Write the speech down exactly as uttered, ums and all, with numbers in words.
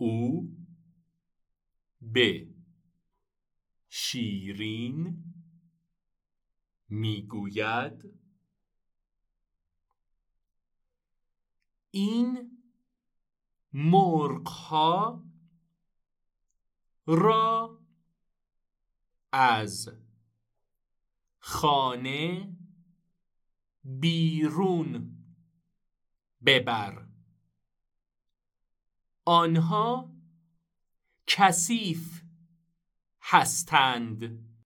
او به شیرین میگوید این مرغ‌ها را از خانه بیرون ببر. آنها کثیف هستند.